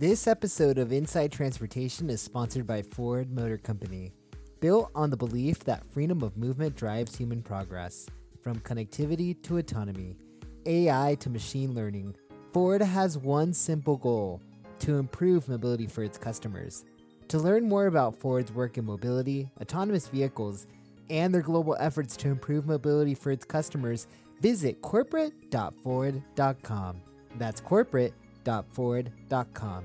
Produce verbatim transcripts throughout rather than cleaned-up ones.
This episode of Inside Transportation is sponsored by Ford Motor Company. Built on the belief that freedom of movement drives human progress, from connectivity to autonomy, A I to machine learning, Ford has one simple goal: to improve mobility for its customers. To learn more about Ford's work in mobility, autonomous vehicles, and their global efforts to improve mobility for its customers, visit corporate dot ford dot com. That's corporate dot ford dot com.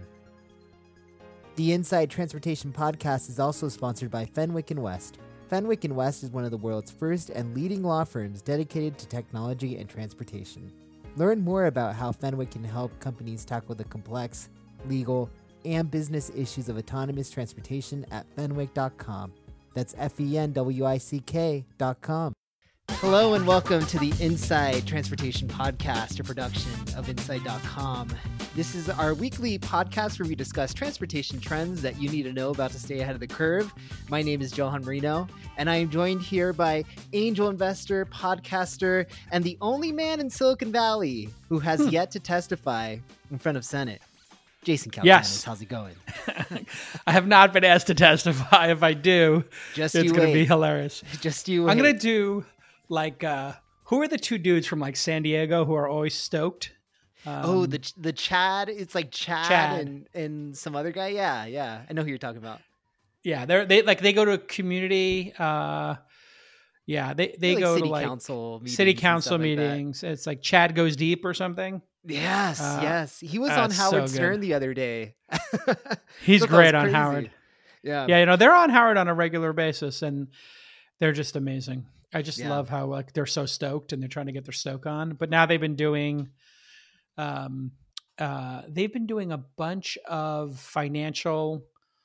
The Inside Transportation podcast is also sponsored by Fenwick and West. Fenwick and West is one of the world's first and leading law firms dedicated to technology and transportation. Learn more about how Fenwick can help companies tackle the complex, legal, and business issues of autonomous transportation at fenwick dot com. That's F E N W I C K dot com. Hello and welcome to the Inside Transportation podcast, a production of inside dot com. This is our weekly podcast where we discuss transportation trends that you need to know about to stay ahead of the curve. My name is Johan Marino, and I am joined here by angel investor, podcaster, and the only man in Silicon Valley who has Hmm. yet to testify in front of Senate, Jason Calacanis. Yes. How's it going? I have not been asked to testify. If I do, Just it's you going to be wait. hilarious. Just you I'm wait. going to do like, uh, who are the two dudes from like San Diego who are always stoked? Um, Oh, the the Chad. It's like Chad, Chad. and and some other guy. Yeah, yeah. I know who you're talking about. yeah, they're, they like, they go to a community. Uh, yeah, they, they Like go city to like council meetings city and council stuff like that. meetings. It's like Chad Goes Deep or something. Yes, Uh, yes. He was on that's so Howard good. Stern the other day. He's Thought that great was on crazy. Howard. Yeah. Yeah, you know, they're on Howard on a regular basis and they're just amazing. I just Yeah. love how like they're so stoked and they're trying to get their stoke on. But now they've been doing um uh they've been doing a bunch of financial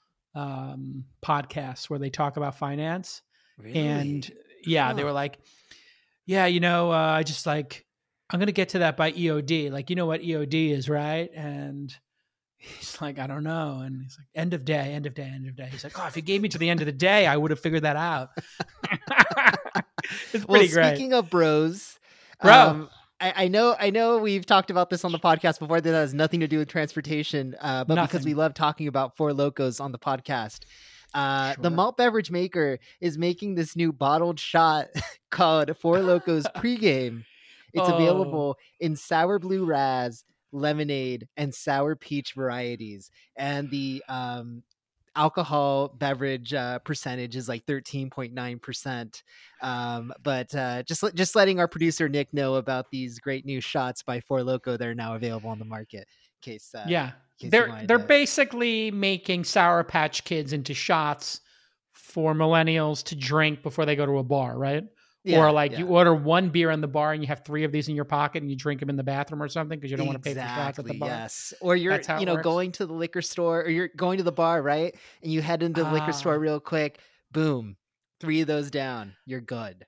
um podcasts where they talk about finance. Really? And yeah, they Huh. were like, yeah, you know, uh, I just like I'm going to get to that by E O D. Like, you know what E O D is, right? And he's like, I don't know. And he's like, end of day, end of day, end of day. He's like, oh, if you gave me to the end of the day, I would have figured that out. It's Well, pretty great. speaking of bros, Bro. um, I, I know, I know, we've talked about this on the podcast before. That has nothing to do with transportation, uh, but because Nothing. we love talking about Four Locos on the podcast. Uh, The Sure. malt beverage maker is making this new bottled shot called Four Locos Pregame. It's Oh. available in sour blue raz, lemonade, and sour peach varieties. And the um, alcohol beverage uh, percentage is like thirteen point nine percent. Um, but uh, just let- just letting our producer Nick know about these great new shots by Four Loko that are now available on the market. In case, uh, Yeah. in case you They're wanted they're to- basically making Sour Patch Kids into shots for millennials to drink before they go to a bar, right? Yeah, or like yeah. you order one beer in the bar and you have three of these in your pocket and you drink them in the bathroom or something because you don't want to pay for shots at the Exactly, bar. yes. Or you're, That's how it you know, works. going to the liquor store, or you're going to the bar, right? And you head into the liquor store Ah. real quick. Boom, three of those down. You're good.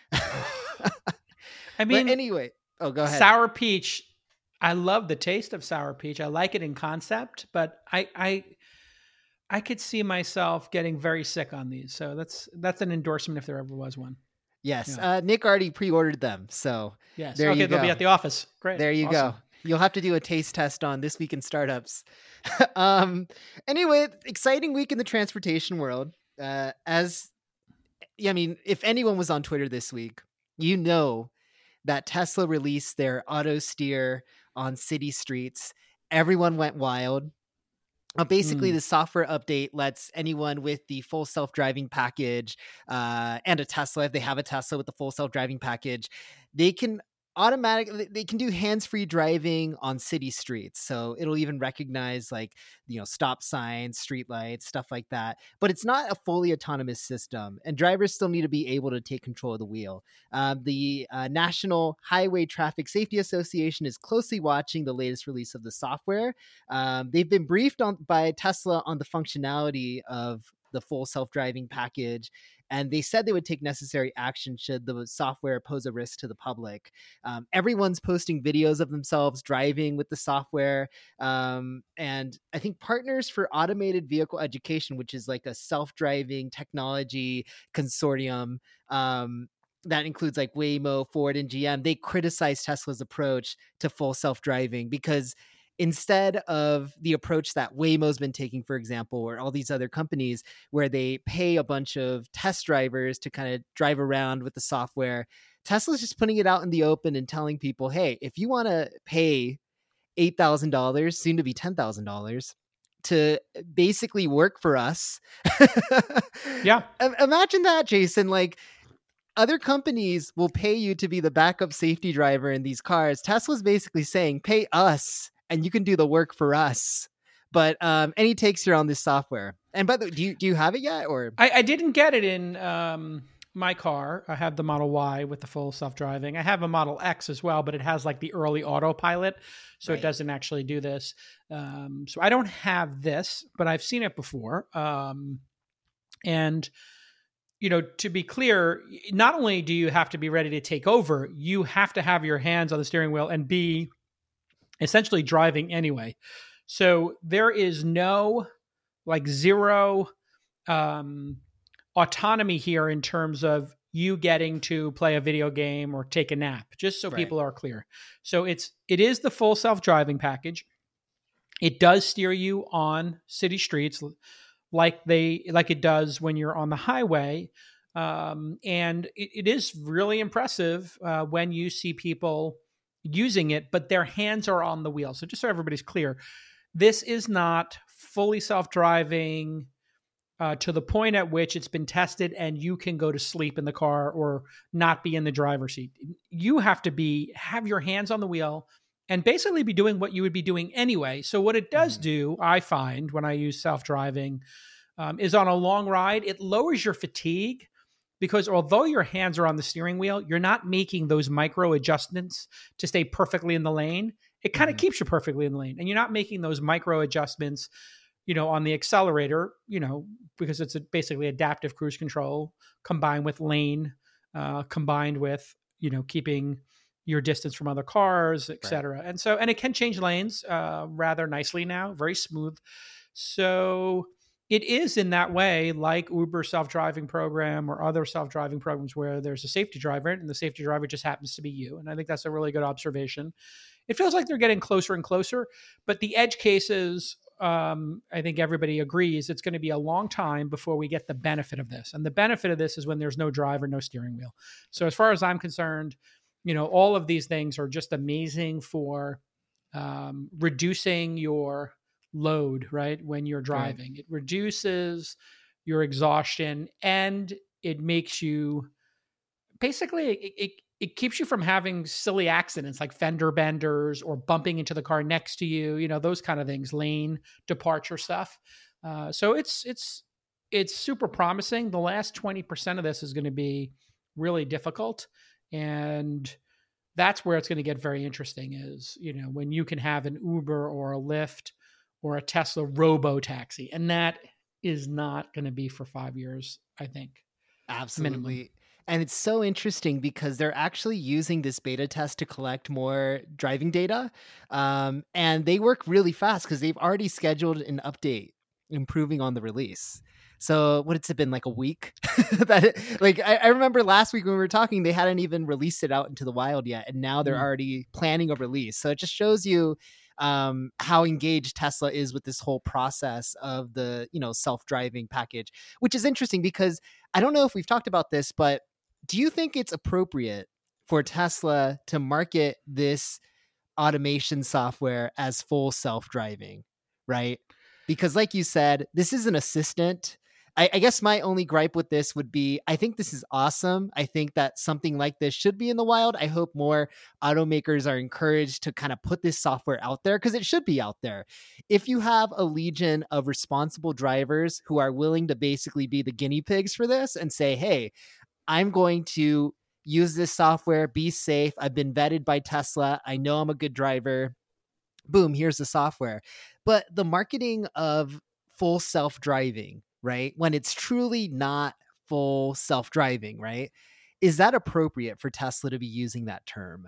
I mean, but anyway, oh, go ahead. sour peach. I love the taste of sour peach. I like it in concept, but I I I could see myself getting very sick on these. So that's that's an endorsement if there ever was one. Yes, Yeah. uh, Nick already pre-ordered them, so Yes. There okay, you they'll be go. at the office. Great. there you Awesome. go. You'll have to do a taste test on This Week in Startups. um, anyway, exciting week in the transportation world. Uh, as I mean, if anyone was on Twitter this week, you know that Tesla released their auto steer on city streets. Everyone went wild. Uh, basically, Mm. the software update lets anyone with the full self-driving package uh, and a Tesla, if they have a Tesla with the full self-driving package, they can automatically they can do hands-free driving on city streets. So it'll even recognize like you know stop signs, street lights, stuff like that. But it's not a fully autonomous system, and drivers still need to be able to take control of the wheel. Um, the uh, National Highway Traffic Safety Association is closely watching the latest release of the software. Um, they've been briefed on by Tesla on the functionality of the full self-driving package, and they said they would take necessary action should the software pose a risk to the public. Um, everyone's posting videos of themselves driving with the software, um, and I think Partners for Automated Vehicle Education, which is like a self-driving technology consortium um, that includes like Waymo, Ford, and G M, they criticize Tesla's approach to full self-driving because instead of the approach that Waymo's been taking, for example, or all these other companies where they pay a bunch of test drivers to kind of drive around with the software, Tesla's just putting it out in the open and telling people, hey, if you want to pay eight thousand dollars, soon to be ten thousand dollars, to basically work for us. Yeah. Imagine that, Jason. Like, other companies will pay you to be the backup safety driver in these cars. Tesla's basically saying, pay us and you can do the work for us. But um, any takes here on this software? And by the way, do you, do you have it yet? Or I, I didn't get it in um, my car. I have the Model Y with the full self-driving. I have a Model X as well, but it has like the early autopilot. So right. It doesn't actually do this. Um, so I don't have this, but I've seen it before. Um, and you know, to be clear, not only do you have to be ready to take over, you have to have your hands on the steering wheel and be essentially driving anyway. So there is no like zero um, autonomy here in terms of you getting to play a video game or take a nap, just so right. people are clear. So it's, it is the full self-driving package. It does steer you on city streets like they like it does when you're on the highway. Um, and it, it is really impressive uh, when you see people using it, but their hands are on the wheel. So just so everybody's clear, this is not fully self-driving uh, to the point at which it's been tested and you can go to sleep in the car or not be in the driver's seat. You have to be, have your hands on the wheel and basically be doing what you would be doing anyway. So what it does do, I find when I use self-driving, um, is on a long ride, it lowers your fatigue because although your hands are on the steering wheel, you're not making those micro adjustments to stay perfectly in the lane. It kind of mm-hmm. keeps you perfectly in the lane. And you're not making those micro adjustments, you know, on the accelerator, you know, because it's a basically adaptive cruise control combined with lane, uh, combined with, you know, keeping your distance from other cars, et cetera. Right. And so, and it can change lanes uh, rather nicely now, very smooth. So it is in that way, like Uber self-driving program or other self-driving programs where there's a safety driver and the safety driver just happens to be you. And I think that's a really good observation. It feels like they're getting closer and closer, but the edge cases, um, I think everybody agrees it's going to be a long time before we get the benefit of this. And the benefit of this is when there's no driver, no steering wheel. So as far as I'm concerned, you know, all of these things are just amazing for um, reducing your load, right? When you're driving, right. It reduces your exhaustion and it makes you basically, it, it, it keeps you from having silly accidents like fender benders or bumping into the car next to you, you know, those kind of things, lane departure stuff. Uh, so it's, it's, it's super promising. The last twenty percent of this is going to be really difficult. And that's where it's going to get very interesting is, you know, when you can have an Uber or a Lyft or a Tesla robo-taxi. And that is not going to be for five years, I think. Absolutely. Minimum. And it's so interesting because they're actually using this beta test to collect more driving data. Um, and they work really fast because they've already scheduled an update improving on the release. So what it's been like a week that like, I, I remember last week when we were talking, they hadn't even released it out into the wild yet. And now they're mm. already planning a release. So it just shows you um, how engaged Tesla is with this whole process of the, you know, self-driving package, which is interesting because I don't know if we've talked about this, but do you think it's appropriate for Tesla to market this automation software as full self-driving, right? Because like you said, this is an assistant. I, I guess my only gripe with this would be, I think this is awesome. I think that something like this should be in the wild. I hope more automakers are encouraged to kind of put this software out there because it should be out there. If you have a legion of responsible drivers who are willing to basically be the guinea pigs for this and say, hey, I'm going to use this software, be safe. I've been vetted by Tesla. I know I'm a good driver. Boom, here's the software. But the marketing of full self-driving, right? When it's truly not full self-driving, right? Is that appropriate for Tesla to be using that term?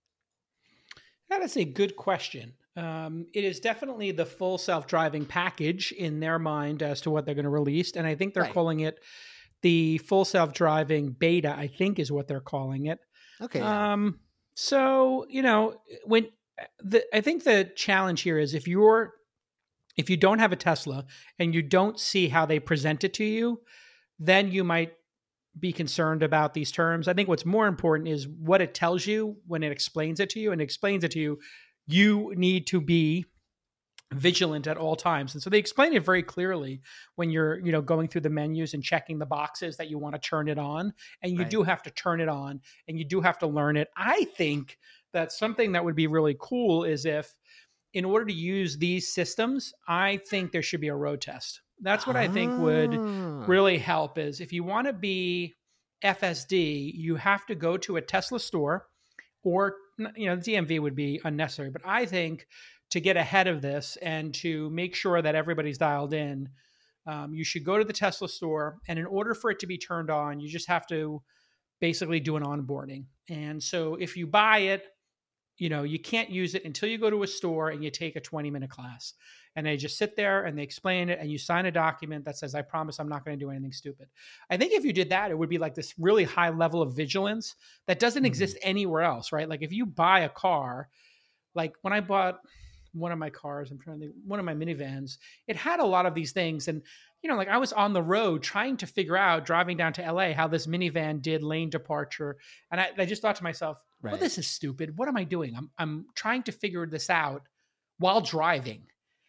That is a good question. Um, it is definitely the full self-driving package in their mind as to what they're going to release. And I think they're right. calling it the full self-driving beta, I think is what they're calling it. Okay. Um, so, you know, when the, I think the challenge here is if you're if you don't have a Tesla and you don't see how they present it to you, then you might be concerned about these terms. I think what's more important is what it tells you when it explains it to you, and it explains it to you. You need to be vigilant at all times. And so they explain it very clearly when you're, you know, going through the menus and checking the boxes that you want to turn it on. And you Right. do have to turn it on and you do have to learn it. I think that something that would be really cool is if, in order to use these systems, I think there should be a road test. That's what I think would Ah. really help is if you want to be F S D, you have to go to a Tesla store or, you know, D M V would be unnecessary. But I think to get ahead of this and to make sure that everybody's dialed in, um, you should go to the Tesla store. And in order for it to be turned on, you just have to basically do an onboarding. And so if you buy it, you know, you can't use it until you go to a store and you take a twenty minute class. And they just sit there and they explain it and you sign a document that says, I promise I'm not going to do anything stupid. I think if you did that, it would be like this really high level of vigilance that doesn't Mhm. exist anywhere else, right? Like if you buy a car, like when I bought one of my cars, I'm trying to think, one of my minivans, it had a lot of these things. And, you know, like I was on the road trying to figure out driving down to L A how this minivan did lane departure. And I, I just thought to myself, Right. well, this is stupid. What am I doing? I'm, I'm trying to figure this out while driving.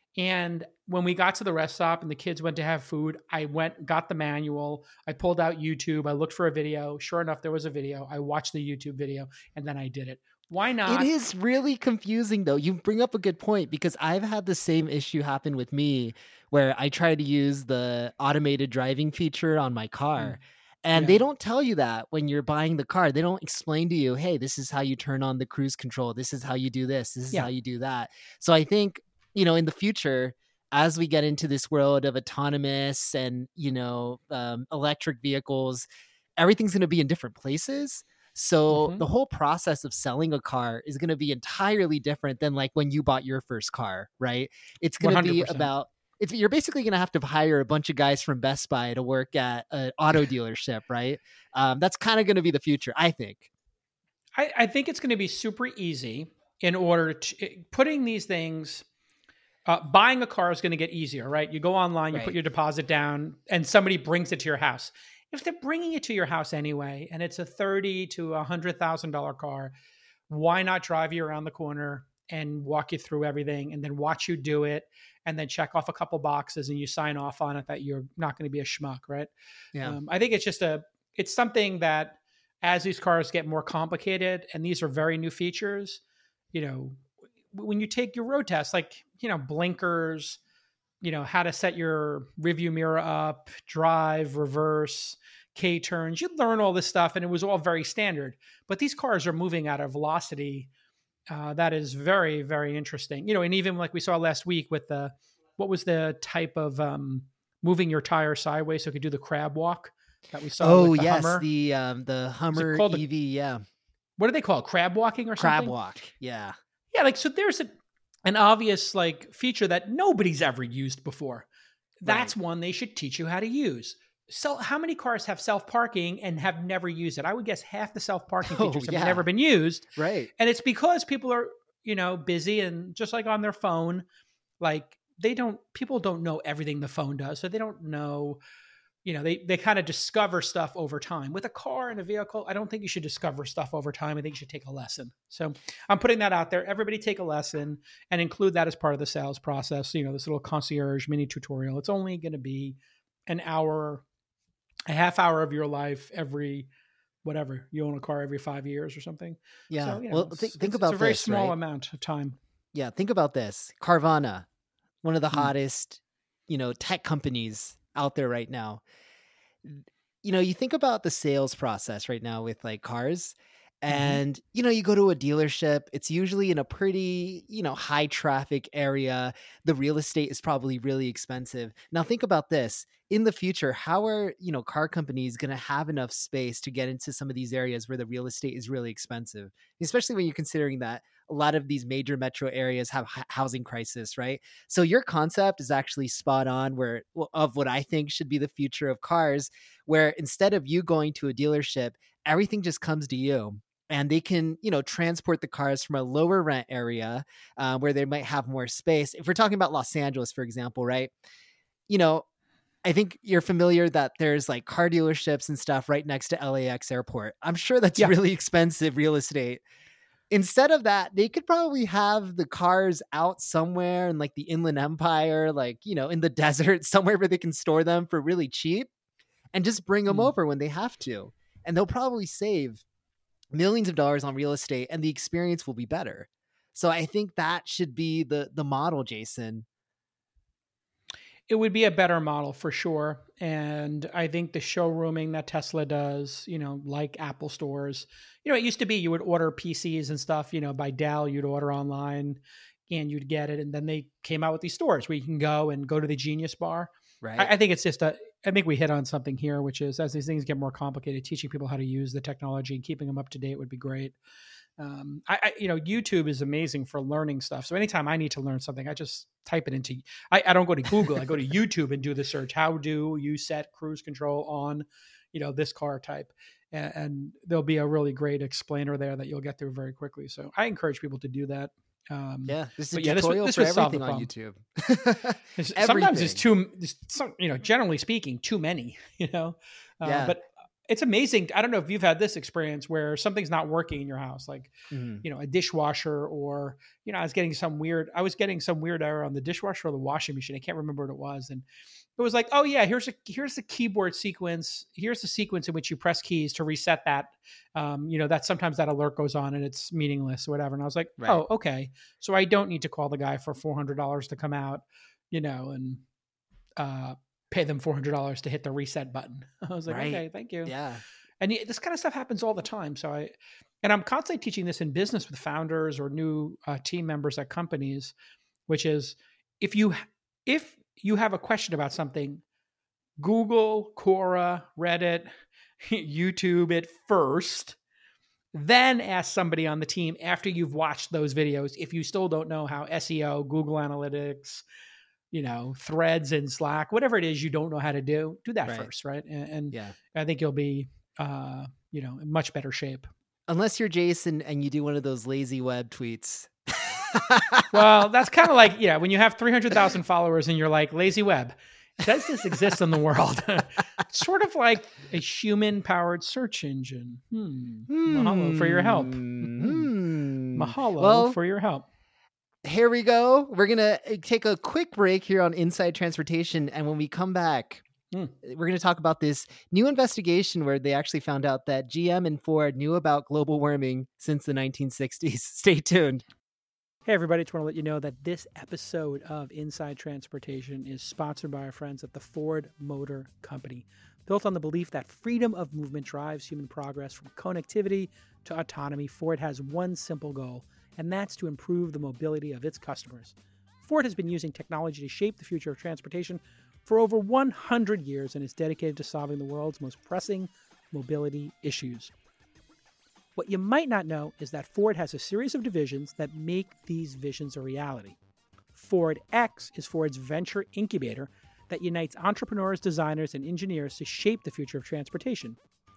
And when we got to the rest stop and the kids went to have food, I went, got the manual. I pulled out YouTube. I looked for a video. Sure enough, there was a video. I watched the YouTube video and then I did it. Why not? It is really confusing though. You bring up a good point because I've had the same issue happen with me where I try to use the automated driving feature on my car. Mm. And Yeah. they don't tell you that when you're buying the car. They don't explain to you, hey, this is how you turn on the cruise control. This is how you do this. This is Yeah. how you do that. So I think, you know, in the future, as we get into this world of autonomous and, you know, um, electric vehicles, everything's going to be in different places. So Mhm. the whole process of selling a car is going to be entirely different than like when you bought your first car, right? It's going to be one hundred percent. about, it's, you're basically going to have to hire a bunch of guys from Best Buy to work at an auto dealership, right? Um, that's kind of going to be the future, I think. I, I think it's going to be super easy in order to putting these things. Uh, buying a car is going to get easier, right? You go online, you Right. put your deposit down, and somebody brings it to your house. If they're bringing it to your house anyway, and it's a thirty to a hundred thousand dollar car, why not drive you around the corner and walk you through everything, and then watch you do it, and then check off a couple boxes, and you sign off on it that you're not going to be a schmuck, right? Yeah. Um, I think it's just a, it's something that as these cars get more complicated, and these are very new features, you know, when you take your road test, like, you know, blinkers, you know, how to set your rearview mirror up, drive, reverse, K turns, you learn all this stuff. And it was all very standard, but these cars are moving at a velocity uh, that is very, very interesting. You know, and even like we saw last week with the, what was the type of um, moving your tire sideways so it could do the crab walk that we saw Oh, with the yes. Hummer? The, um, the Hummer called the- E V. Yeah. What do they call it? Crab walking or Crab something? walk. Yeah. Yeah, like so there's a, an obvious like feature that nobody's ever used before. That's one they should teach you how to use. So how many cars have self-parking and have never used it? I would guess half the self-parking Oh, features have yeah. never been used. Right. And it's because people are, you know, busy and just like on their phone, like they don't, people don't know everything the phone does. So they don't know, you know, they, they kind of discover stuff over time. With a car and a vehicle, I don't think you should discover stuff over time. I think you should take a lesson. So I'm putting that out there. Everybody take a lesson and include that as part of the sales process. You know, this little concierge mini tutorial. It's only going to be an hour, a half hour of your life every, whatever, you own a car every five years or something. Yeah. So, you know, well, it's- think, think it's- about it's a very this, small right? amount of time. Yeah, think about this. Carvana, one of the Hmm. hottest, you know, tech companies out there right now. You know, you think about the sales process right now with like cars and, you know, you go to a dealership, it's usually in a pretty, you know, high traffic area. The real estate is probably really expensive. Now think about this. In the future, how are, you know, car companies going to have enough space to get into some of these areas where the real estate is really expensive, especially when you're considering that a lot of these major metro areas have h- housing crisis, right? So your concept is actually spot on where of what I think should be the future of cars, where instead of you going to a dealership, everything just comes to you. and they can, you know, transport the cars from a lower rent area uh, where they might have more space. If we're talking about Los Angeles, for example, right? You know, I think you're familiar that there's like car dealerships and stuff right next to L A X airport. I'm sure that's Yeah. really expensive real estate. Instead of that, they could probably have the cars out somewhere in like the Inland Empire, like, you know, in the desert, somewhere where they can store them for really cheap and just bring them Hmm. over when they have to. And they'll probably save millions of dollars on real estate and the experience will be better. So I think that should be the the model, Jason. It would be a better model for sure. And I think the showrooming that Tesla does, you know, like Apple stores, you know, it used to be you would order P Cs and stuff, you know, by Dell, you'd order online and you'd get it. And then they came out with these stores where you can go and go to the Genius Bar. Right. I, I think it's just a, I think we hit on something here, which is as these things get more complicated, teaching people how to use the technology and keeping them up to date would be great. Um, I, I, you know, YouTube is amazing for learning stuff. So anytime I need to learn something, I just type it into, I, I don't go to Google, I go to YouTube and do the search. How do you set cruise control on, you know, this car type? And, and there'll be a really great explainer there that you'll get through very quickly. So I encourage people to do that. Um, yeah, this is a but yeah, this, tutorial this for would solve everything the on problem. YouTube. It's- Everything. Sometimes it's too, it's some, you know, generally speaking, too many, you know, uh, Yeah. but it's amazing. I don't know if you've had this experience where something's not working in your house, like, Mhm. you know, a dishwasher or, you know, I was getting some weird, I was getting some weird error on the dishwasher or the washing machine. I can't remember what it was. And it was like, oh yeah, here's a, here's the keyboard sequence. Here's the sequence in which you press keys to reset that. Um, you know, that sometimes that alert goes on and it's meaningless or whatever. And I was like, Right. oh, okay. So I don't need to call the guy for four hundred dollars to come out, you know, and, uh, pay them four hundred dollars to hit the reset button. I was like, Right. okay, thank you. Yeah. And y- this kind of stuff happens all the time. So I, and I'm constantly teaching this in business with founders or new uh, team members at companies, which is if you, if you have a question about something, Google, Quora, Reddit, YouTube it first, then ask somebody on the team after you've watched those videos. If you still don't know how S E O, Google Analytics, you know, threads in Slack, whatever it is you don't know how to do, do that Right. first, right? And, and Yeah. I think you'll be, uh, you know, in much better shape. Unless you're Jason and you do one of those lazy web tweets. Well, that's kind of like, yeah, when you have three hundred thousand followers and you're like, lazy web, does this exist in the world? Sort of like a human-powered search engine. Hmm. Mahalo for your help. Hmm. Mahalo Well, for your help. here we go. We're going to take a quick break here on Inside Transportation. And when we come back, Hmm. we're going to talk about this new investigation where they actually found out that G M and Ford knew about global warming since the nineteen sixties. Stay tuned. Hey, everybody. Just want to let you know that this episode of Inside Transportation is sponsored by our friends at the Ford Motor Company. Built on the belief that freedom of movement drives human progress from connectivity to autonomy, Ford has one simple goal, and that's to improve the mobility of its customers. Ford has been using technology to shape the future of transportation for over one hundred years and is dedicated to solving the world's most pressing mobility issues. What you might not know is that Ford has a series of divisions that make these visions a reality. Ford X is Ford's venture incubator that unites entrepreneurs, designers, and engineers to shape the future of transportation.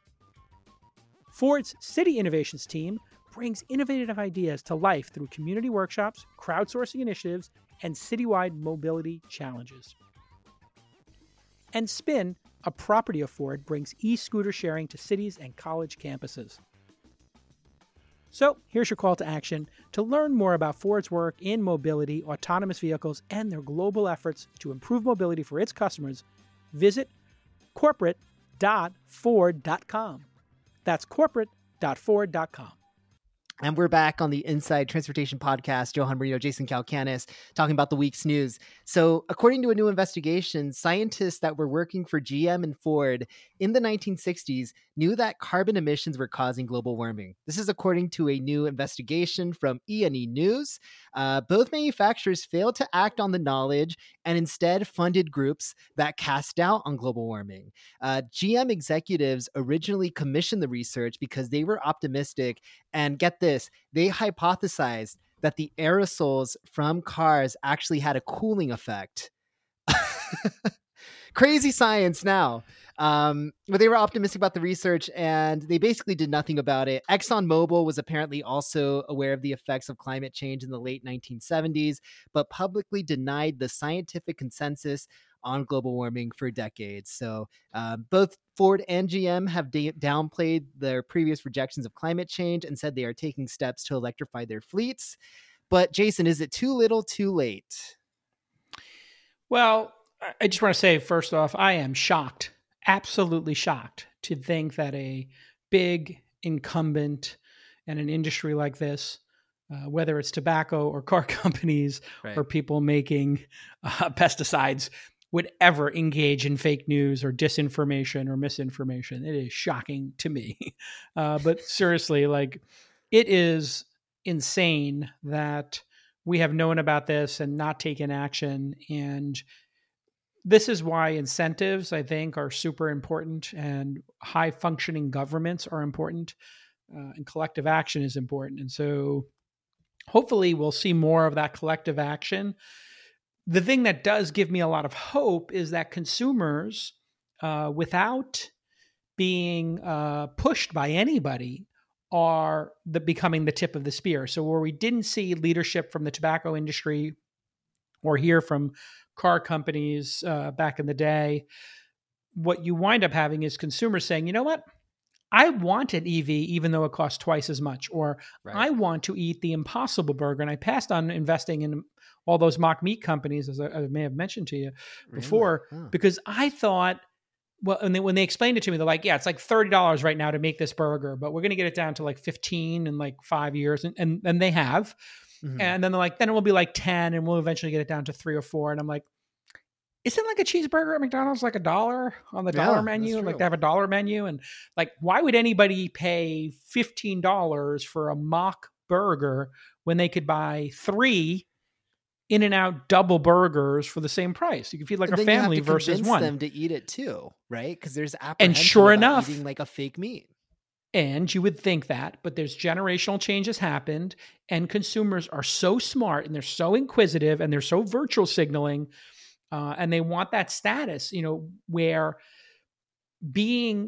Ford's City Innovations team brings innovative ideas to life through community workshops, crowdsourcing initiatives, and citywide mobility challenges. And Spin, a property of Ford, brings e-scooter sharing to cities and college campuses. So here's your call to action. To learn more about Ford's work in mobility, autonomous vehicles, and their global efforts to improve mobility for its customers, visit corporate dot ford dot com. That's corporate dot ford dot com. And we're back on the Inside Transportation Podcast. Johan Marino, Jason Calacanis, talking about the week's news. So according to a new investigation, scientists that were working for G M and Ford in the nineteen sixties knew that carbon emissions were causing global warming. This is according to a new investigation from E and E News. Uh, both manufacturers failed to act on the knowledge and instead funded groups that cast doubt on global warming. Uh, G M executives originally commissioned the research because they were optimistic, and get this, they hypothesized that the aerosols from cars actually had a cooling effect. Crazy science now. Um, but they were optimistic about the research, and they basically did nothing about it. ExxonMobil was apparently also aware of the effects of climate change in the late nineteen seventies, but publicly denied the scientific consensus on global warming for decades. So uh, both Ford and G M have da- downplayed their previous rejections of climate change and said they are taking steps to electrify their fleets. But Jason, is it too little, too late? Well, I just want to say, first off, I am shocked, absolutely shocked to think that a big incumbent in an industry like this, uh, whether it's tobacco or car companies right. or people making uh, pesticides, would ever engage in fake news or disinformation or misinformation. It is shocking to me. Uh, but seriously, like, it is insane that we have known about this and not taken action. And this is why incentives, I think, are super important, and high functioning governments are important, uh, and collective action is important. And so hopefully we'll see more of that collective action. The thing that does give me a lot of hope is that consumers, uh, without being uh, pushed by anybody, are the, becoming the tip of the spear. So where we didn't see leadership from the tobacco industry or hear from car companies uh, back in the day, what you wind up having is consumers saying, you know what? I want an E V even though it costs twice as much, or right. I want to eat the Impossible Burger. And I passed on investing in all those mock meat companies, as I, I may have mentioned to you really? before, huh. because I thought, well, and then when they explained it to me, they're like, yeah, it's like thirty dollars right now to make this burger, but we're going to get it down to like fifteen in like five years. And, and, and they have. Mm-hmm. And then they're like, then it will be like ten and we'll eventually get it down to three or four. And I'm like, isn't like a cheeseburger at McDonald's like a dollar on the yeah, dollar menu? Like they have a dollar menu. And like, why would anybody pay fifteen dollars for a mock burger when they could buy three In-N-Out double burgers for the same price? You can feed like and a family versus one. Them to eat it too, right? Because there's apprehension and sure about enough, eating like a fake meat. And you would think that, but there's generational changes happened, and consumers are so smart and they're so inquisitive and they're so virtual signaling, uh, and they want that status, you know, where being,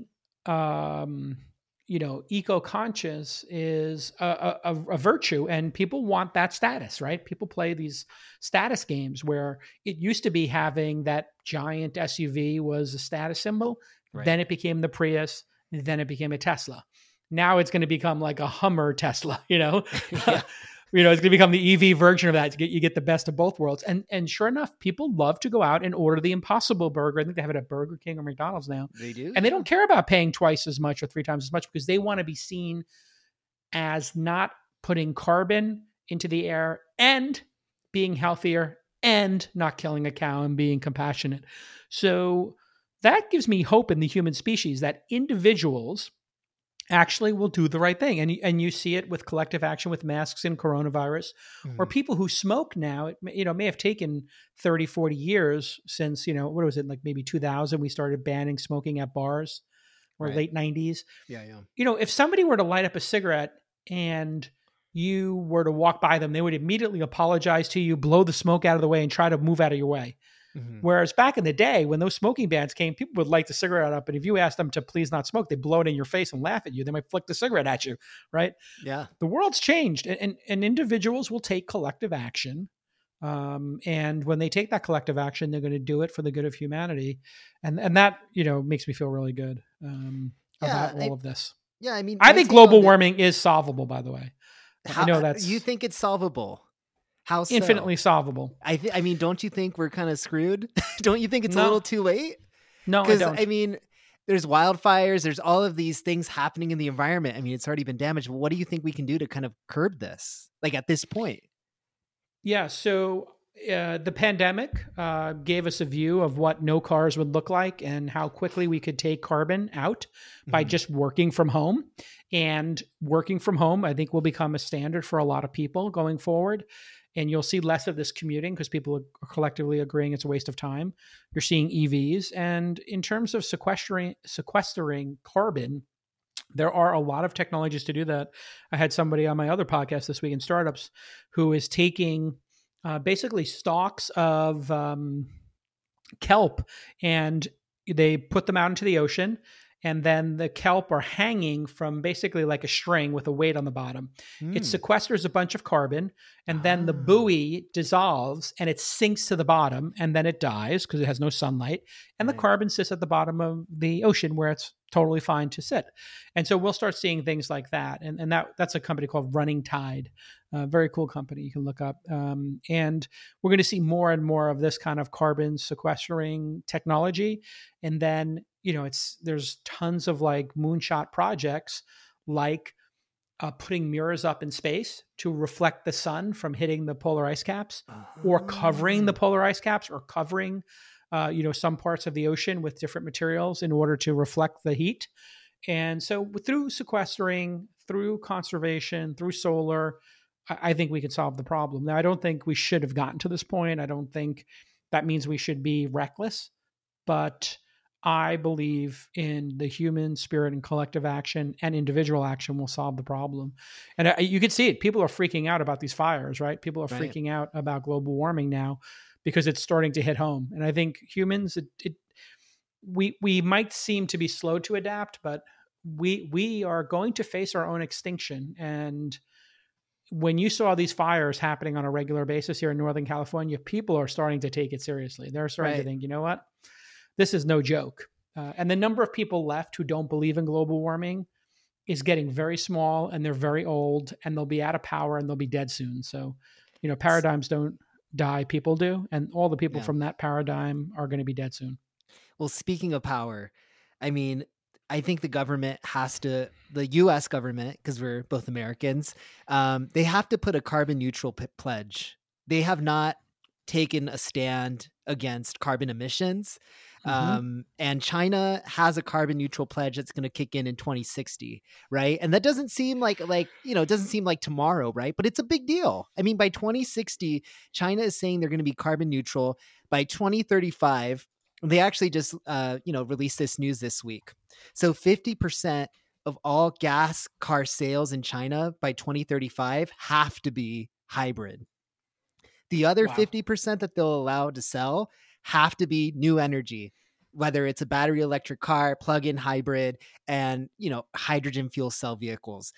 um, you know, eco-conscious is a, a, a virtue, and people want that status, right? People play these status games where it used to be having that giant S U V was a status symbol. Right. Then it became the Prius. Then it became a Tesla. Now it's going to become like a Hummer Tesla, you know, yeah. you know, it's going to become the E V version of that to get, you get the best of both worlds. And, and sure enough, people love to go out and order the Impossible Burger. I think they have it at Burger King or McDonald's now. They do. And they don't care about paying twice as much or three times as much because they want to be seen as not putting carbon into the air and being healthier and not killing a cow and being compassionate. So that gives me hope in the human species that individuals actually will do the right thing. And, and you see it with collective action with masks and coronavirus, mm. or people who smoke now. It you know may have taken thirty, forty years since, you know, what was it, like maybe two thousand, we started banning smoking at bars, or right. late nineties. Yeah, yeah. You know, if somebody were to light up a cigarette and you were to walk by them, they would immediately apologize to you, blow the smoke out of the way, and try to move out of your way. Mm-hmm. Whereas back in the day, when those smoking bans came, people would light the cigarette up. And if you asked them to please not smoke, they'd blow it in your face and laugh at you. They might flick the cigarette at you, right? Yeah. The world's changed, and, and, and individuals will take collective action. Um, and when they take that collective action, they're going to do it for the good of humanity. And and that, you know, makes me feel really good um, yeah, about all I, of this. Yeah, I mean, I think global warming is solvable, by the way. How, I know that's... You think it's solvable? How so? Infinitely solvable. I th- I mean, don't you think we're kind of screwed? Don't you think it's no. a little too late? No, I don't. I mean, there's wildfires. There's all of these things happening in the environment. I mean, it's already been damaged. What do you think we can do to kind of curb this? Like at this point? Yeah. So uh, the pandemic uh, gave us a view of what no cars would look like and how quickly we could take carbon out mm-hmm. by just working from home. And working from home, I think, will become a standard for a lot of people going forward. And you'll see less of this commuting because people are collectively agreeing it's a waste of time. You're seeing E Vs. And in terms of sequestering sequestering carbon, there are a lot of technologies to do that. I had somebody on my other podcast this week in startups who is taking uh, basically stalks of um, kelp and they put them out into the ocean, and then the kelp are hanging from basically like a string with a weight on the bottom. Mm. It sequesters a bunch of carbon, and ah. then the buoy dissolves and it sinks to the bottom, and then it dies because it has no sunlight. And right. the carbon sits at the bottom of the ocean where it's totally fine to sit. And so we'll start seeing things like that. And, and that that's a company called Running Tide. Uh, very cool company you can look up. Um, and we're going to see more and more of this kind of carbon sequestering technology. And then, you know, it's there's tons of like moonshot projects like uh, putting mirrors up in space to reflect the sun from hitting the polar ice caps, uh-huh. or covering the polar ice caps, or covering, uh, you know, some parts of the ocean with different materials in order to reflect the heat. And so through sequestering, through conservation, through solar, I think we can solve the problem. Now, I don't think we should have gotten to this point. I don't think that means we should be reckless, but I believe in the human spirit and collective action, and individual action will solve the problem. And I, you can see it. People are freaking out about these fires, right? People are right. freaking out about global warming now because it's starting to hit home. And I think humans, it, it, we we might seem to be slow to adapt, but we we are going to face our own extinction. And when you saw these fires happening on a regular basis here in Northern California, people are starting to take it seriously. They're starting right. to think, you know what? This is no joke. Uh, and the number of people left who don't believe in global warming is getting very small, and they're very old, and they'll be out of power, and they'll be dead soon. So, you know, paradigms don't die, people do. And all the people yeah. from that paradigm are going to be dead soon. Well, speaking of power, I mean, I think the government has to, the U S government, because we're both Americans, um, they have to put a carbon neutral p- pledge. They have not taken a stand against carbon emissions. Mm-hmm. Um, and China has a carbon neutral pledge that's going to kick in in twenty sixty. Right. And that doesn't seem like, like, you know, it doesn't seem like tomorrow. Right. But it's a big deal. I mean, by twenty sixty, China is saying they're going to be carbon neutral. By twenty thirty-five, they actually just, uh, you know, released this news this week. So fifty percent of all gas car sales in China by twenty thirty-five have to be hybrid. The other wow. fifty percent that they'll allow to sell have to be new energy, whether it's a battery electric car, plug-in hybrid, and, you know, hydrogen fuel cell vehicles.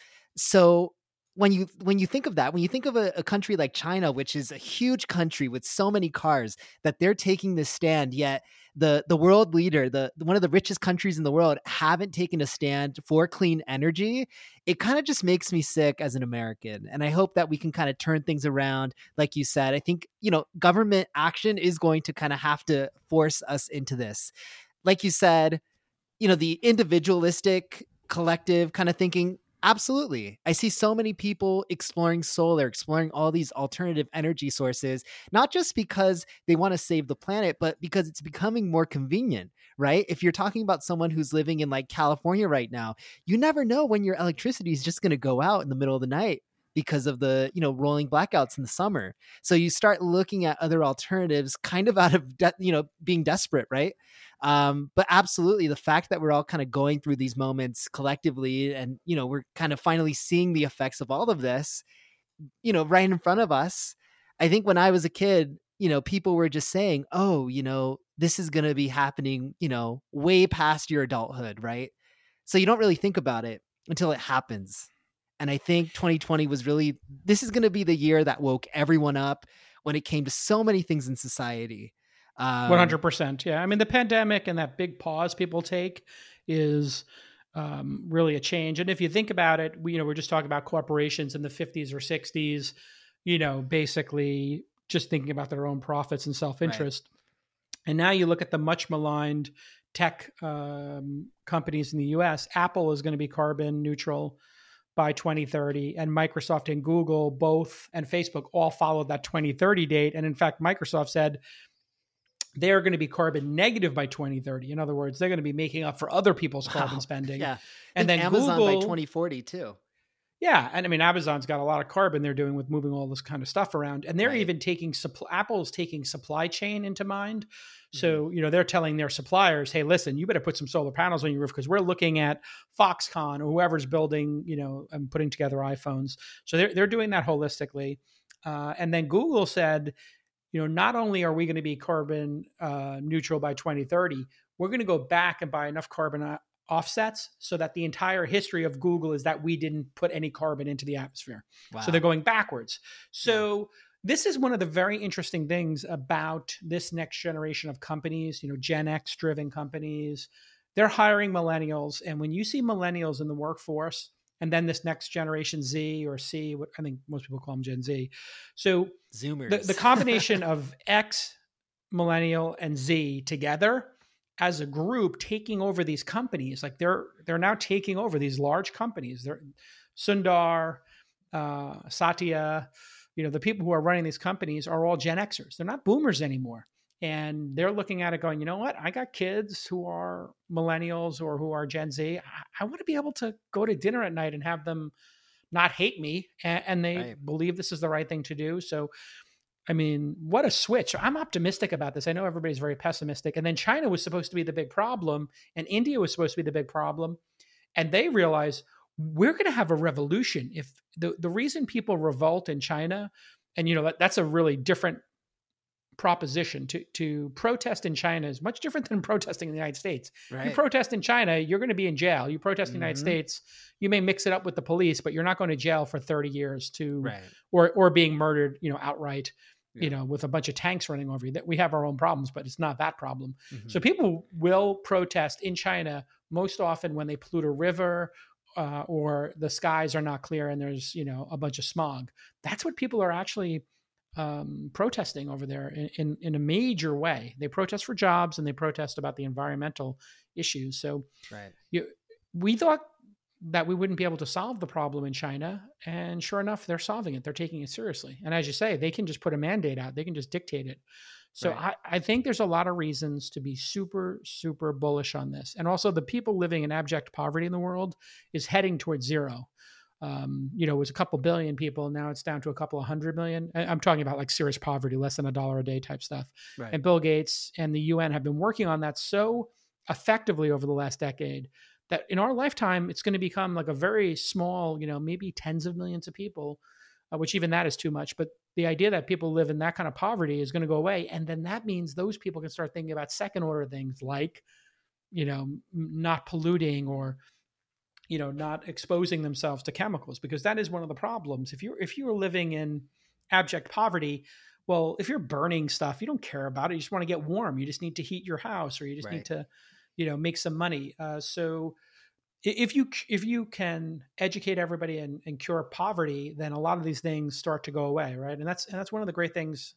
So when you when you think of that, when you think of a, a country like China, which is a huge country with so many cars, that they're taking this stand, yet the the world leader, the one of the richest countries in the world, haven't taken a stand for clean energy, it kind of just makes me sick as an American. And I hope that we can kind of turn things around. Like you said, I think, you know, government action is going to kind of have to force us into this. Like you said, you know, the individualistic, collective kind of thinking, absolutely. I see so many people exploring solar, exploring all these alternative energy sources, not just because they want to save the planet, but because it's becoming more convenient, right? If you're talking about someone who's living in like California right now, you never know when your electricity is just going to go out in the middle of the night because of the, you know, rolling blackouts in the summer. So you start looking at other alternatives kind of out of, de- you know, being desperate, right? Um, but absolutely, the fact that we're all kind of going through these moments collectively, and, you know, we're kind of finally seeing the effects of all of this, you know, right in front of us. I think when I was a kid, you know, people were just saying, oh, you know, this is going to be happening, you know, way past your adulthood, right? So you don't really think about it until it happens. And I think twenty twenty was really, this is going to be the year that woke everyone up when it came to so many things in society. Um, one hundred percent. Yeah. I mean, the pandemic and that big pause people take is um, really a change. And if you think about it, we, you know, we're just talking about corporations in the fifties or sixties, you know, basically just thinking about their own profits and self-interest. Right. And now you look at the much maligned tech um, companies in the U S. Apple is going to be carbon neutral by twenty thirty, and Microsoft and Google both, and Facebook all followed that twenty thirty date. And in fact, Microsoft said they're going to be carbon negative by twenty thirty. In other words, they're going to be making up for other people's wow. carbon spending. Yeah. And then Amazon Google, by twenty forty too. Yeah. And I mean, Amazon's got a lot of carbon they're doing with moving all this kind of stuff around. And they're right. even taking, supply, Apple's taking supply chain into mind. So, mm-hmm. you know, they're telling their suppliers, hey, listen, you better put some solar panels on your roof because we're looking at Foxconn or whoever's building, you know, and putting together iPhones. So they're, they're doing that holistically. Uh, and then Google said, you know, not only are we going to be carbon uh, neutral by twenty thirty, we're going to go back and buy enough carbon offsets so that the entire history of Google is that we didn't put any carbon into the atmosphere. Wow. So they're going backwards. So yeah. This is one of the very interesting things about this next generation of companies, you know, Gen X driven companies. They're hiring millennials. And when you see millennials in the workforce, and then this next generation Z or C, what I think most people call them Gen Z. So Zoomers. The, the combination of X, millennial, and Z together as a group taking over these companies, like they're they're now taking over these large companies. They're Sundar, uh, Satya, you know, the people who are running these companies are all Gen Xers. They're not boomers anymore. And they're looking at it going, you know what? I got kids who are millennials or who are Gen Z. I, I want to be able to go to dinner at night and have them not hate me. And, and they right. believe this is the right thing to do. So, I mean, what a switch. I'm optimistic about this. I know everybody's very pessimistic. And then China was supposed to be the big problem and India was supposed to be the big problem. And they realize we're going to have a revolution. If the, the reason people revolt in China, and, you know, that, that's a really different proposition to, to protest in China is much different than protesting in the United States. Right. You protest in China, you're going to be in jail. You protest mm-hmm. in the United States, you may mix it up with the police, but you're not going to jail for thirty years to, right. or, or being murdered, you know, outright, yeah. you know, with a bunch of tanks running over you. That we have our own problems, but it's not that problem. Mm-hmm. So people will protest in China most often when they pollute a river uh, or the skies are not clear and there's, you know, a bunch of smog. That's what people are actually um, protesting over there in, in, in a major way. They protest for jobs and they protest about the environmental issues. So right. you, we thought that we wouldn't be able to solve the problem in China. And sure enough, they're solving it. They're taking it seriously. And as you say, they can just put a mandate out. They can just dictate it. So right. I, I think there's a lot of reasons to be super, super bullish on this. And also the people living in abject poverty in the world is heading towards zero. Um, you know, it was a couple billion people. Now it's down to a couple of hundred million. I'm talking about like serious poverty, less than a dollar a day type stuff. Right. And Bill Gates and the U N have been working on that so effectively over the last decade that in our lifetime, it's going to become like a very small, you know, maybe tens of millions of people, uh, which even that is too much. But the idea that people live in that kind of poverty is going to go away. And then that means those people can start thinking about second order things like, you know, not polluting or, you know, not exposing themselves to chemicals, because that is one of the problems. If you're, if you're living in abject poverty, well, if you're burning stuff, you don't care about it. You just want to get warm. You just need to heat your house, or you just right. need to, you know, make some money. Uh, so if you, if you can educate everybody and, and cure poverty, then a lot of these things start to go away. Right. And that's, and that's one of the great things,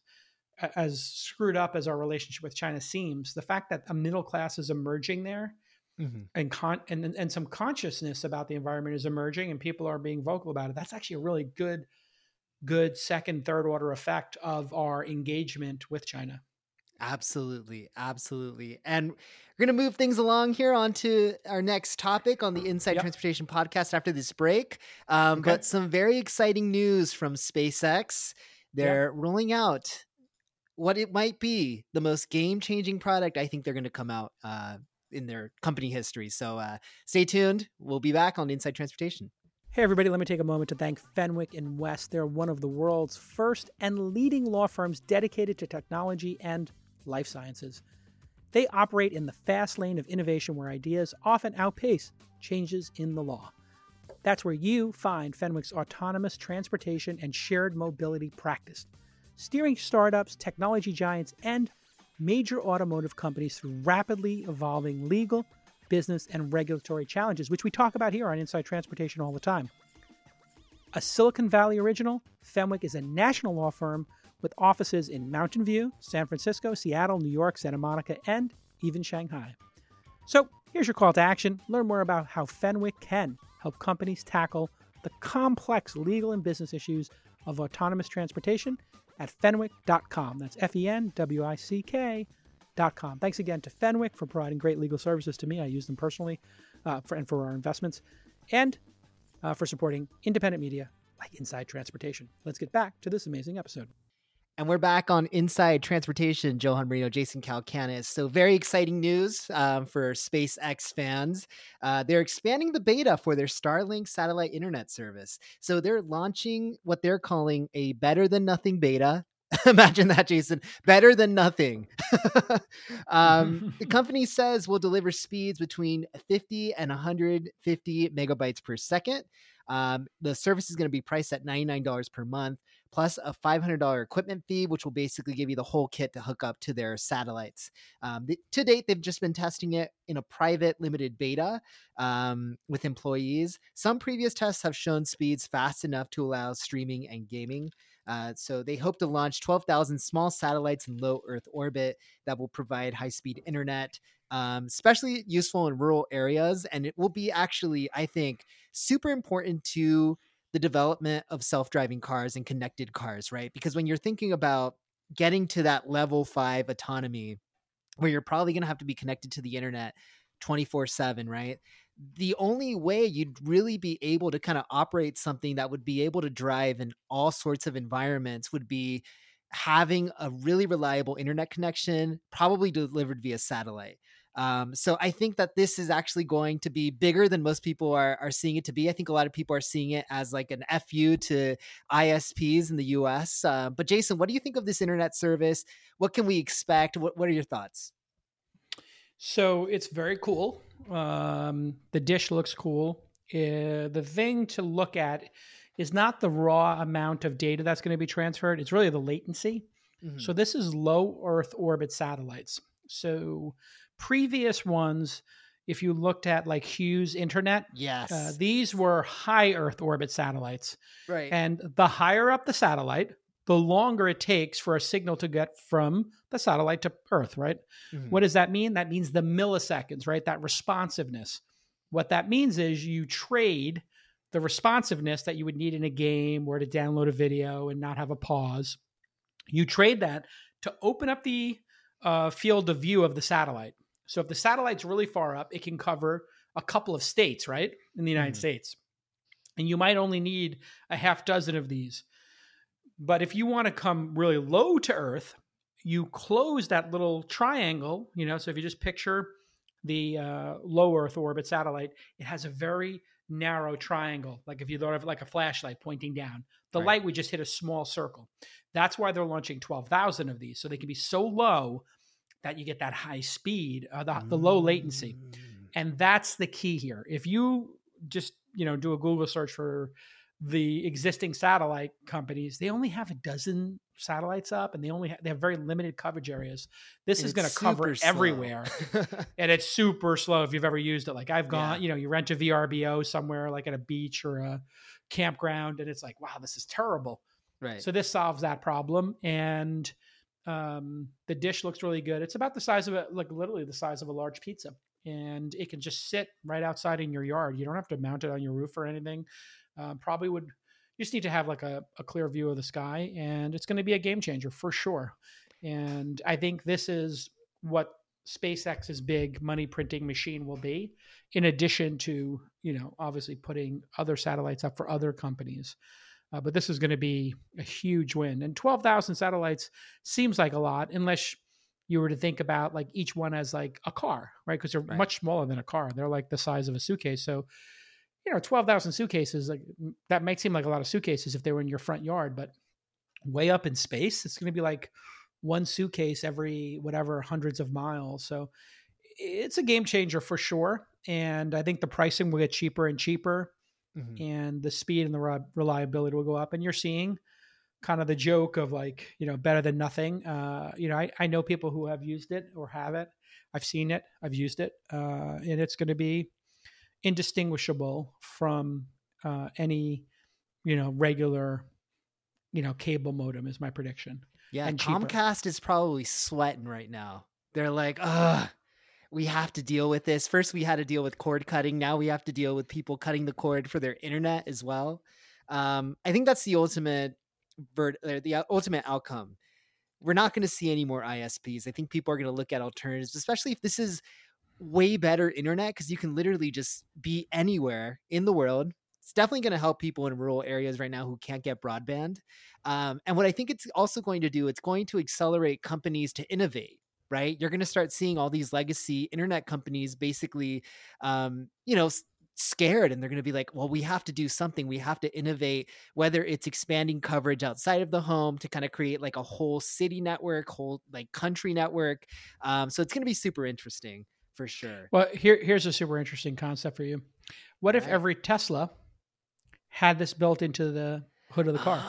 as screwed up as our relationship with China seems, the fact that a middle class is emerging there. Mm-hmm. And con and and some consciousness about the environment is emerging, and people are being vocal about it. That's actually a really good, good second, third order effect of our engagement with China. Absolutely, absolutely. And we're going to move things along here onto our next topic on the Inside yep. Transportation podcast after this break. Um, okay. But some very exciting news from SpaceX. They're yep. rolling out what it might be the most game-changing product I think they're going to come out uh, in their company history. So uh, stay tuned. We'll be back on Inside Transportation. Hey, everybody. Let me take a moment to thank Fenwick and West. They're one of the world's first and leading law firms dedicated to technology and life sciences. They operate in the fast lane of innovation where ideas often outpace changes in the law. That's where you find Fenwick's autonomous transportation and shared mobility practice, steering startups, technology giants, and major automotive companies through rapidly evolving legal, business, and regulatory challenges, which we talk about here on Inside Transportation all the time. A Silicon Valley original, Fenwick is a national law firm with offices in Mountain View, San Francisco, Seattle, New York, Santa Monica, and even Shanghai. So here's your call to action. Learn more about how Fenwick can help companies tackle the complex legal and business issues of autonomous transportation at fenwick dot com. That's F E N W I C K dot com. Thanks again to Fenwick for providing great legal services to me. I use them personally uh, for, and for our investments, and uh, for supporting independent media like Inside Transportation. Let's get back to this amazing episode. And we're back on Inside Transportation. Johan Marino, Jason Calacanis. So very exciting news um, for SpaceX fans. Uh, they're expanding the beta for their Starlink satellite internet service. So they're launching what they're calling a better than nothing beta. Imagine that, Jason. Better than nothing. um, the company says will deliver speeds between fifty and one hundred fifty megabytes per second. Um, the service is going to be priced at ninety-nine dollars per month, plus a five hundred dollars equipment fee, which will basically give you the whole kit to hook up to their satellites. Um, the, to date, they've just been testing it in a private limited beta um, with employees. Some previous tests have shown speeds fast enough to allow streaming and gaming. Uh, so they hope to launch twelve thousand small satellites in low Earth orbit that will provide high-speed internet, um, especially useful in rural areas. And it will be actually, I think, super important to the development of self-driving cars and connected cars, right? Because when you're thinking about getting to that level five autonomy, where you're probably going to have to be connected to the internet twenty-four seven, right? The only way you'd really be able to kind of operate something that would be able to drive in all sorts of environments would be having a really reliable internet connection, probably delivered via satellite. Um, so I think that this is actually going to be bigger than most people are, are seeing it to be. I think a lot of people are seeing it as like an F U to I S Ps in the U S. Uh, but Jason, what do you think of this internet service? What can we expect? What, what are your thoughts? So it's very cool. Um, the dish looks cool. Uh, the thing to look at is not the raw amount of data that's going to be transferred. It's really the latency. Mm-hmm. So this is low Earth orbit satellites. So previous ones, if you looked at like Hughes Internet, yes, uh, these were high Earth orbit satellites. Right. And the higher up the satellite, the longer it takes for a signal to get from the satellite to Earth, right? Mm-hmm. What does that mean? That means the milliseconds, right? That responsiveness. What that means is you trade the responsiveness that you would need in a game or to download a video and not have a pause. You trade that to open up the uh, field of view of the satellite. So if the satellite's really far up, it can cover a couple of states, right? In the United mm-hmm. States. And you might only need a half dozen of these. But if you want to come really low to Earth, you close that little triangle, you know, so if you just picture the uh, low Earth orbit satellite, it has a very narrow triangle. Like if you thought of like a flashlight pointing down, the right. light would just hit a small circle. That's why they're launching twelve thousand of these. So they can be so low that you get that high speed, uh, the, the low latency. And that's the key here. If you just, you know, do a Google search for the existing satellite companies, they only have a dozen satellites up and they only have, they have very limited coverage areas. This and is going to cover slow. everywhere. And it's super slow if you've ever used it. Like I've gone, yeah. you know, you rent a V R B O somewhere like at a beach or a campground and it's like, wow, this is terrible. Right. So this solves that problem. And um, the dish looks really good. It's about the size of it, like literally the size of a large pizza. And it can just sit right outside in your yard. You don't have to mount it on your roof or anything. Um, probably would you just need to have like a, a clear view of the sky, and it's going to be a game changer for sure. And I think this is what SpaceX's big money printing machine will be, in addition to, you know, obviously putting other satellites up for other companies. Uh, but this is going to be a huge win. And twelve thousand satellites seems like a lot, unless you were to think about like each one as like a car, right? Because they're right. much smaller than a car. They're like the size of a suitcase. So, you know, twelve thousand suitcases, like that might seem like a lot of suitcases if they were in your front yard, but way up in space, it's going to be like one suitcase every whatever hundreds of miles. So it's a game changer for sure. And I think the pricing will get cheaper and cheaper, mm-hmm. and the speed and the re- reliability will go up. And you're seeing kind of the joke of like, you know, better than nothing. Uh, you know, I, I know people who have used it or have it. I've seen it. I've used it. Uh, and it's going to be indistinguishable from uh, any, you know, regular, you know, cable modem is my prediction. Yeah, and Comcast cheaper. is probably sweating right now. They're like, ugh, we have to deal with this. First, we had to deal with cord cutting. Now we have to deal with people cutting the cord for their internet as well. Um, I think that's the ultimate, vert- the ultimate outcome. We're not going to see any more I S Ps. I think people are going to look at alternatives, especially if this is way better internet, because you can literally just be anywhere in the world. It's definitely going to help people in rural areas right now who can't get broadband. Um, and what I think it's also going to do, it's going to accelerate companies to innovate, right? You're going to start seeing all these legacy internet companies basically, um, you know, scared and they're going to be like, well, we have to do something. We have to innovate, whether it's expanding coverage outside of the home to kind of create like a whole city network, whole like country network. Um, so it's going to be super interesting for sure. Well, here, here's a super interesting concept for you. What if Right. every Tesla had this built into the hood of the car?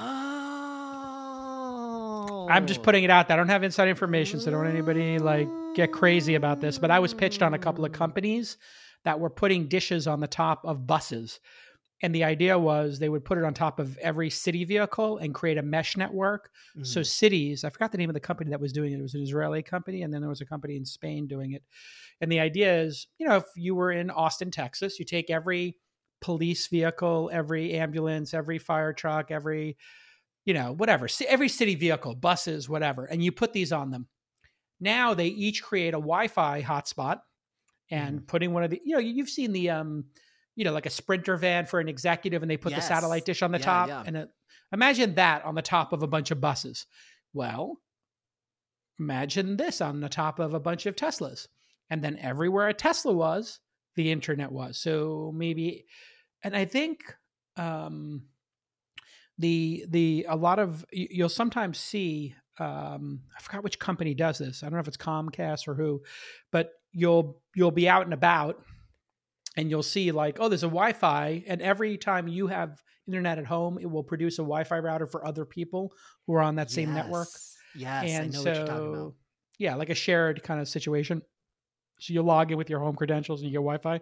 Oh. I'm just putting it out there. I don't have inside information, so don't want anybody like get crazy about this. But I was pitched on a couple of companies that were putting dishes on the top of buses. And the idea was they would put it on top of every city vehicle and create a mesh network. Mm-hmm. So cities, I forgot the name of the company that was doing it. It was an Israeli company. And then there was a company in Spain doing it. And the idea is, you know, if you were in Austin, Texas, you take every police vehicle, every ambulance, every fire truck, every, you know, whatever, every city vehicle, buses, whatever, and you put these on them. Now they each create a Wi-Fi hotspot and mm. putting one of the, you know, you've seen the, um, you know, like a Sprinter van for an executive and they put yes. the satellite dish on the yeah, top. Yeah. And it, imagine that on the top of a bunch of buses. Well, imagine this on the top of a bunch of Teslas. And then everywhere a Tesla was, the internet was. So maybe, and I think um, the, the, a lot of, you'll sometimes see, um, I forgot which company does this. I don't know if it's Comcast or who, but you'll, you'll be out and about and you'll see like, oh, there's a Wi-Fi. And every time you have internet at home, it will produce a Wi-Fi router for other people who are on that same yes. network. Yes, and I know so, what you're talking about. Yeah, like a shared kind of situation. So you log in with your home credentials and you get Wi-Fi.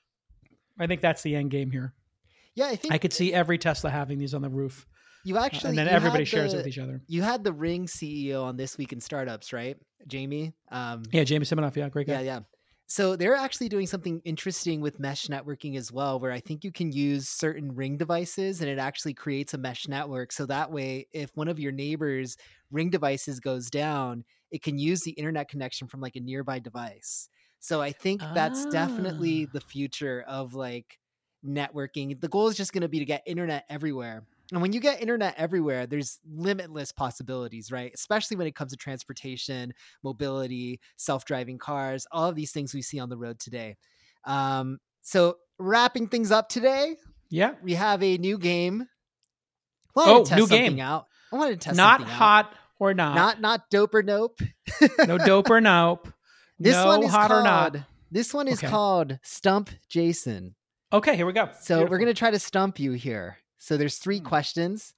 I think that's the end game here. Yeah, I think I could see every Tesla having these on the roof. You actually, uh, and then everybody shares the, it with each other. You had the Ring C E O on This Week in Startups, right, Jamie? Um, yeah, Jamie Siminoff. Yeah, great guy. Yeah, yeah. So they're actually doing something interesting with mesh networking as well, where I think you can use certain Ring devices and it actually creates a mesh network. So that way, if one of your neighbors' Ring devices goes down, it can use the internet connection from like a nearby device. So I think that's ah. definitely the future of like networking. The goal is just going to be to get internet everywhere. And when you get internet everywhere, there's limitless possibilities, right? Especially when it comes to transportation, mobility, self-driving cars, all of these things we see on the road today. Um, so wrapping things up today, yeah, we have a new game. Oh, to test new something game. Out. I wanted to test not something hot out. or not. Not not dope or nope. No dope or nope. This no one is hot called, or not. This one is okay. called Stump Jason. Okay, here we go. So Beautiful. We're going to try to stump you here. So there's three hmm. questions.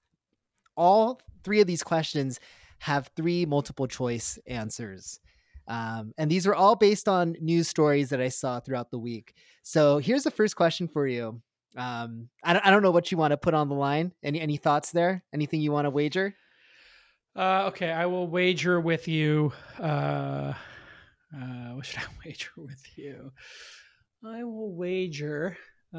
All three of these questions have three multiple choice answers. Um, and these are all based on news stories that I saw throughout the week. So here's the first question for you. Um, I don't, I don't know what you want to put on the line. Any, any thoughts there? Anything you want to wager? Uh, okay, I will wager with you. Uh, uh, what should I wager with you? I will wager.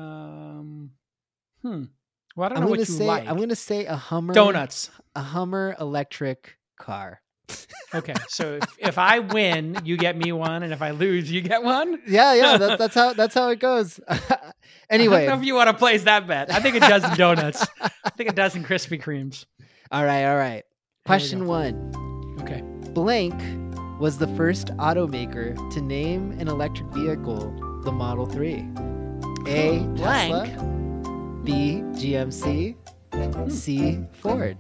Um, hmm. Well, I don't I'm know gonna what you say, like. I'm going to say a Hummer. Donuts. A Hummer electric car. Okay, so if, if I win, you get me one, and if I lose, you get one. Yeah, yeah, that, that's how that's how it goes. Anyway, I don't know if you want to place that bet. I think a dozen donuts. I think a dozen Krispy Kremes. All right, all right. Question one. Okay. Blank was the first automaker to name an electric vehicle the Model three. A. Blank. Tesla. B. G M C. C. Ford.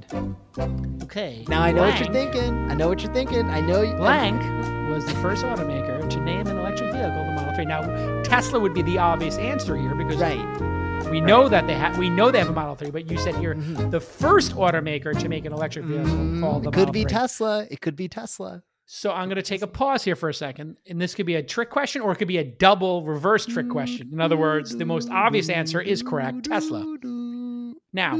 Okay. Now I know Blank. what you're thinking. I know what you're thinking. I know you. Blank was the first automaker to name an electric vehicle the Model three. Now Tesla would be the obvious answer here because right. we right. know that they have. We know they have a Model three, but you said here mm-hmm. the first automaker to make an electric vehicle mm, called the Model three. It could be three. Tesla. It could be Tesla. So I'm going to take a pause here for a second, and this could be a trick question or it could be a double reverse trick question. In other words, the most obvious answer is correct, Tesla. Now,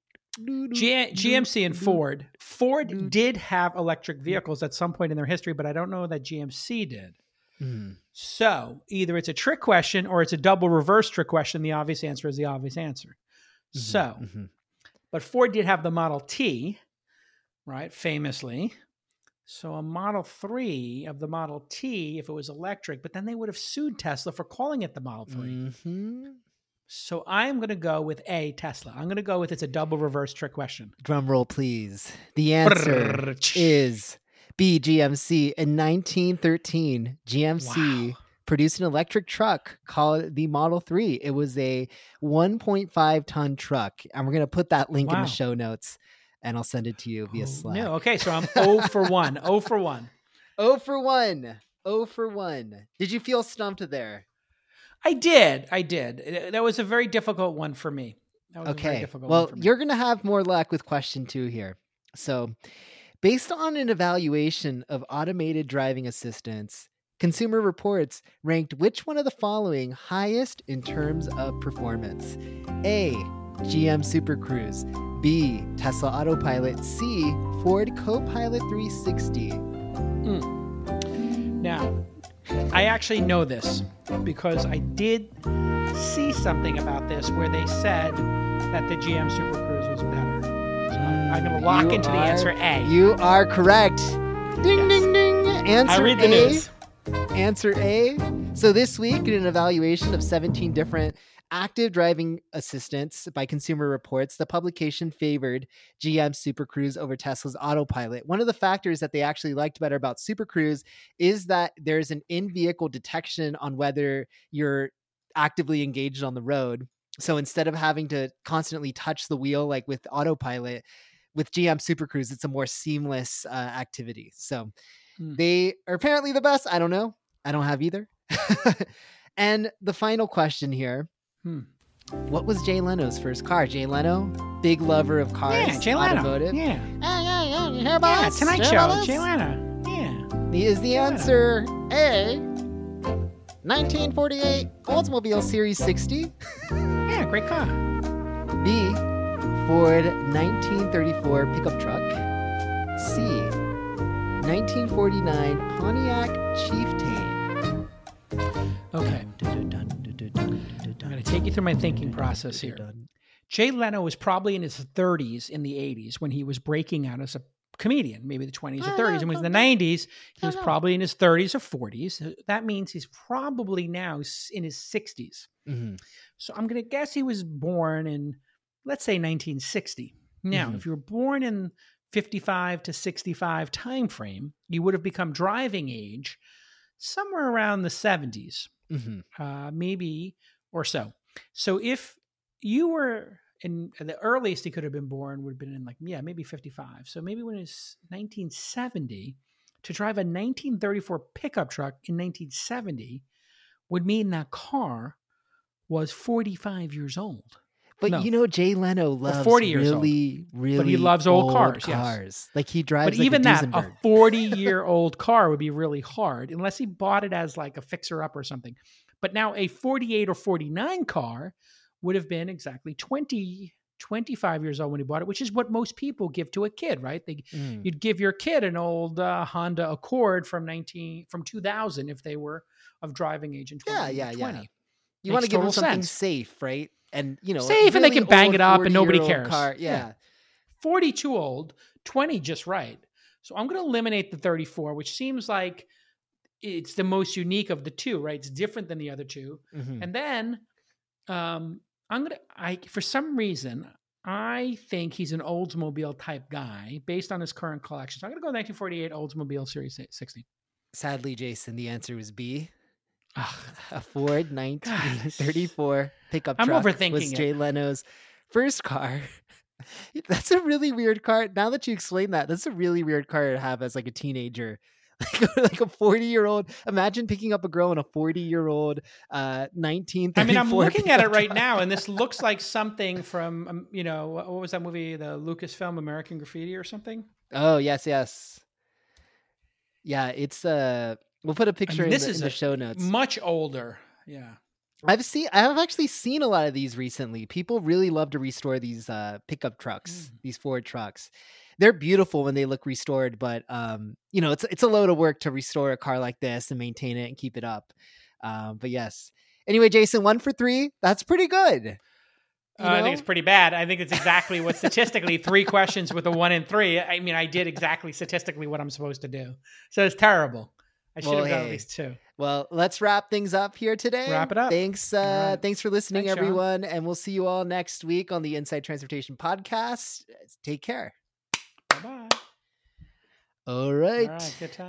G- GMC and Ford. Ford did have electric vehicles at some point in their history, but I don't know that G M C did. Mm. So either it's a trick question or it's a double reverse trick question. The obvious answer is the obvious answer. Mm-hmm. So, mm-hmm. but Ford did have the Model T, right? Famously. So a Model three of the Model T, if it was electric, but then they would have sued Tesla for calling it the Model three. Mm-hmm. So I'm going to go with A, Tesla. I'm going to go with it's a double reverse trick question. Drum roll, please. The answer is B, G M C. In nineteen thirteen, G M C wow. produced an electric truck called the Model three. It was a one point five ton truck. And we're going to put that link wow. in the show notes, and I'll send it to you via oh, Slack. No. Okay, so I'm zero for one. zero for one. zero for one. zero for one. Did you feel stumped there? I did. I did. That was a very difficult one for me. That was okay. a very difficult well, one for me. You're going to have more luck with question two here. So, based on an evaluation of automated driving assistants, Consumer Reports ranked which one of the following highest in terms of performance? A, G M Super Cruise. B, Tesla Autopilot. C, Ford Copilot three sixty. Mm. Now, I actually know this because I did see something about this where they said that the G M Super Cruise was better. So I'm going to lock you into are, the answer A. You are correct. Ding, yes. ding, ding. Answer I read the A. news. Answer A. So this week, in an evaluation of seventeen different active driving assistants by Consumer Reports, the publication favored G M Super Cruise over Tesla's Autopilot. One of the factors that they actually liked better about Super Cruise is that there's an in-vehicle detection on whether you're actively engaged on the road. So instead of having to constantly touch the wheel like with Autopilot, with G M Super Cruise, it's a more seamless uh, activity. So hmm. they are apparently the best. I don't know. I don't have either. And the final question here. Hmm. What was Jay Leno's first car? Jay Leno, big lover of cars, yeah, Jay Leno. Automotive. Yeah. Yeah, yeah, yeah. You hear about yeah, us? Tonight Hear Show. about Jay Leno. Yeah. He is the Jay answer Leno. A. nineteen forty-eight Oldsmobile Series sixty. Yeah, great car. B. Ford nineteen thirty-four pickup truck. C. nineteen forty-nine Pontiac Chieftain. Okay. I'm going to take you through my thinking process here. Jay Leno was probably in his thirties in the eighties when he was breaking out as a comedian, maybe the twenties or thirties. And when he was in the nineties, he was probably in his thirties or forties. That means he's probably now in his sixties. Mm-hmm. So I'm going to guess he was born in, let's say, nineteen sixty. Now, mm-hmm. if you were born in fifty-five to sixty-five timeframe, you would have become driving age somewhere around the seventies, mm-hmm. uh, maybe or so. So if you were in the earliest he could have been born would have been in like, yeah, maybe fifty-five. So maybe when it's nineteen seventy, to drive a nineteen thirty-four pickup truck in nineteen seventy would mean that car was forty-five years old. But no. you know, Jay Leno loves forty years really, old. really but he loves old, old cars. cars. Yes. Like he drives But like even a that, Duesenberg. a forty-year-old car would be really hard unless he bought it as like a fixer-up or something. But now a forty-eight or forty-nine car would have been exactly twenty, twenty-five years old when he bought it, which is what most people give to a kid, right? They, mm. You'd give your kid an old uh, Honda Accord from nineteen from two thousand if they were of driving age in twenty yeah, yeah, twenty. Yeah. You want to give them something sense. safe, right? And you know, safe, really and they can bang it up, and nobody cares. Car. Yeah. yeah, forty-two old, twenty just right. So I'm going to eliminate the thirty-four, which seems like it's the most unique of the two, right? It's different than the other two. Mm-hmm. And then um, I'm going to, I for some reason, I think he's an Oldsmobile type guy based on his current collection. So I'm going to go nineteen forty-eight Oldsmobile Series sixty. Sadly, Jason, the answer was B. A Ford nineteen thirty-four pickup I'm truck overthinking was it. Jay Leno's first car. That's a really weird car. Now that you explain that, that's a really weird car to have as like a teenager. Like, like a forty-year-old. Imagine picking up a girl in a forty-year-old uh, nineteen thirty-four. I mean, I'm looking at it right truck. now, and this looks like something from, um, you know, what was that movie, the Lucasfilm American Graffiti or something? Oh, yes, yes. Yeah, it's... Uh, we'll put a picture I mean, this in, the, is in the show notes. Much older. Yeah. I've seen, I've actually seen a lot of these recently. People really love to restore these uh, pickup trucks, mm. these Ford trucks. They're beautiful when they look restored, but um, you know, it's it's a load of work to restore a car like this and maintain it and keep it up. Um, but yes. Anyway, Jason, one for three. That's pretty good. Uh, I think it's pretty bad. I think it's exactly what statistically three questions with a one in three. I mean, I did exactly statistically what I'm supposed to do. So it's terrible. I should well, have done hey. at least two. Well, let's wrap things up here today. Wrap it up. Thanks, uh, right. Thanks for listening, thanks, everyone. Sean. And we'll see you all next week on the Inside Transportation Podcast. Take care. Bye-bye. All right. All right, good time.